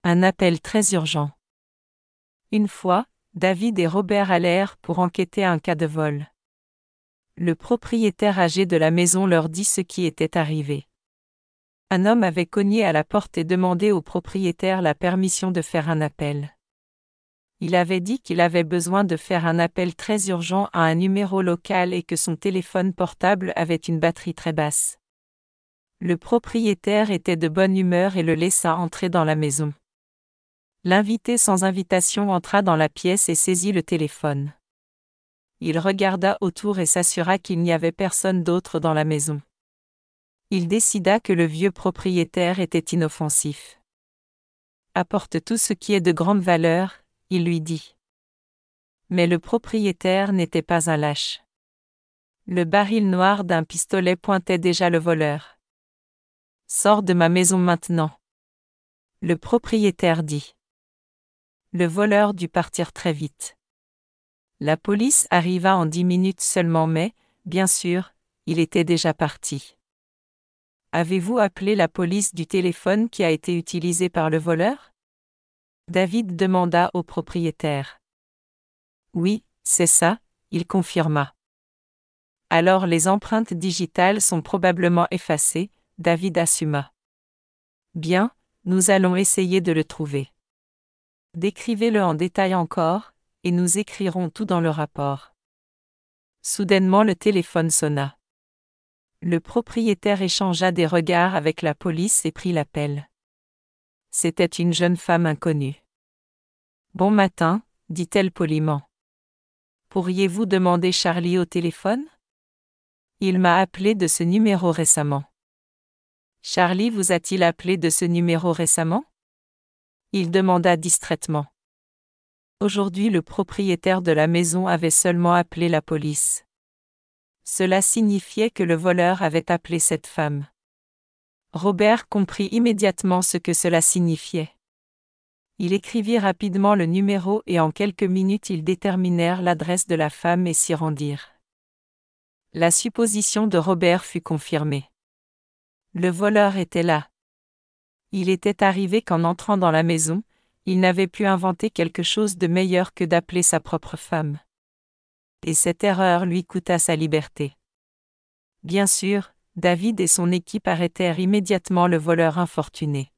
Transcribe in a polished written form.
Un appel très urgent. Une fois, David et Robert allèrent pour enquêter un cas de vol. Le propriétaire âgé de la maison leur dit ce qui était arrivé. Un homme avait cogné à la porte et demandé au propriétaire la permission de faire un appel. Il avait dit qu'il avait besoin de faire un appel très urgent à un numéro local et que son téléphone portable avait une batterie très basse. Le propriétaire était de bonne humeur et le laissa entrer dans la maison. L'invité sans invitation entra dans la pièce et saisit le téléphone. Il regarda autour et s'assura qu'il n'y avait personne d'autre dans la maison. Il décida que le vieux propriétaire était inoffensif. « Apporte tout ce qui est de grande valeur », il lui dit. Mais le propriétaire n'était pas un lâche. Le baril noir d'un pistolet pointait déjà le voleur. « Sors de ma maison maintenant », le propriétaire dit. Le voleur dut partir très vite. La police arriva en 10 minutes seulement mais, bien sûr, il était déjà parti. Avez-vous appelé la police du téléphone qui a été utilisé par le voleur ? David demanda au propriétaire. Oui, c'est ça, il confirma. Alors les empreintes digitales sont probablement effacées, David assuma. Bien, nous allons essayer de le trouver. Décrivez-le en détail encore, et nous écrirons tout dans le rapport. Soudainement le téléphone sonna. Le propriétaire échangea des regards avec la police et prit l'appel. C'était une jeune femme inconnue. Bon matin, dit-elle poliment. Pourriez-vous demander Charlie au téléphone ? Il m'a appelé de ce numéro récemment. Charlie vous a-t-il appelé de ce numéro récemment ? Il demanda distraitement. Aujourd'hui le propriétaire de la maison avait seulement appelé la police. Cela signifiait que le voleur avait appelé cette femme. Robert comprit immédiatement ce que cela signifiait. Il écrivit rapidement le numéro et en quelques minutes ils déterminèrent l'adresse de la femme et s'y rendirent. La supposition de Robert fut confirmée. Le voleur était là. Il était arrivé qu'en entrant dans la maison, il n'avait pu inventer quelque chose de meilleur que d'appeler sa propre femme. Et cette erreur lui coûta sa liberté. Bien sûr, David et son équipe arrêtèrent immédiatement le voleur infortuné.